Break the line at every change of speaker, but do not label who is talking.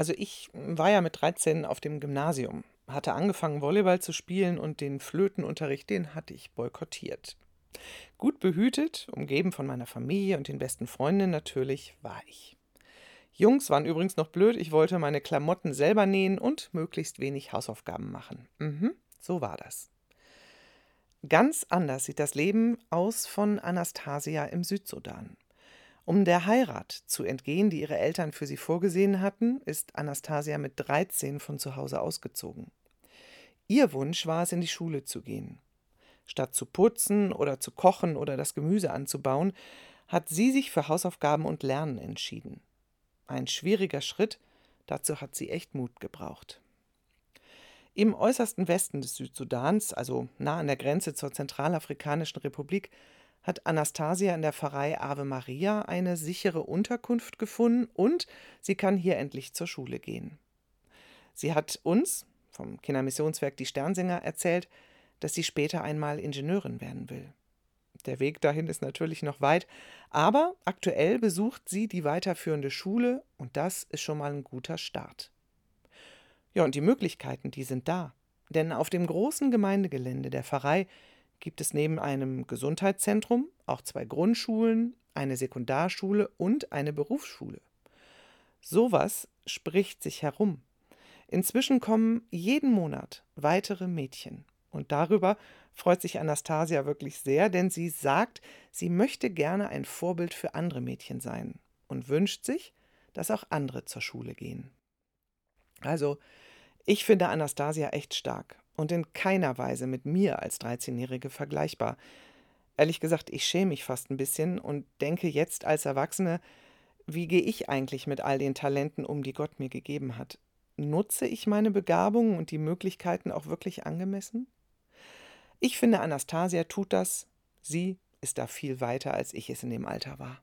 Also ich war ja mit 13 auf dem Gymnasium, hatte angefangen, Volleyball zu spielen und den Flötenunterricht, den hatte ich boykottiert. Gut behütet, umgeben von meiner Familie und den besten Freundinnen natürlich, war ich. Jungs waren übrigens noch blöd, ich wollte meine Klamotten selber nähen und möglichst wenig Hausaufgaben machen. So war das. Ganz anders sieht das Leben aus von Anastasia im Südsudan. Um der Heirat zu entgehen, die ihre Eltern für sie vorgesehen hatten, ist Anastasia mit 13 von zu Hause ausgezogen. Ihr Wunsch war es, in die Schule zu gehen. Statt zu putzen oder zu kochen oder das Gemüse anzubauen, hat sie sich für Hausaufgaben und Lernen entschieden. Ein schwieriger Schritt, dazu hat sie echt Mut gebraucht. Im äußersten Westen des Südsudans, also nah an der Grenze zur Zentralafrikanischen Republik, hat Anastasia in der Pfarrei Ave Maria eine sichere Unterkunft gefunden und sie kann hier endlich zur Schule gehen. Sie hat uns, vom Kindermissionswerk Die Sternsinger, erzählt, dass sie später einmal Ingenieurin werden will. Der Weg dahin ist natürlich noch weit, aber aktuell besucht sie die weiterführende Schule und das ist schon mal ein guter Start. Ja, und die Möglichkeiten, die sind da. Denn auf dem großen Gemeindegelände der Pfarrei gibt es neben einem Gesundheitszentrum auch zwei Grundschulen, eine Sekundarschule und eine Berufsschule. Sowas spricht sich herum. Inzwischen kommen jeden Monat weitere Mädchen. Und darüber freut sich Anastasia wirklich sehr, denn sie sagt, sie möchte gerne ein Vorbild für andere Mädchen sein und wünscht sich, dass auch andere zur Schule gehen. Also, ich finde Anastasia echt stark und in keiner Weise mit mir als 13-Jährige vergleichbar. Ehrlich gesagt, ich schäme mich fast ein bisschen und denke jetzt als Erwachsene, wie gehe ich eigentlich mit all den Talenten um, die Gott mir gegeben hat? Nutze ich meine Begabungen und die Möglichkeiten auch wirklich angemessen? Ich finde, Anastasia tut das. Sie ist da viel weiter, als ich es in dem Alter war.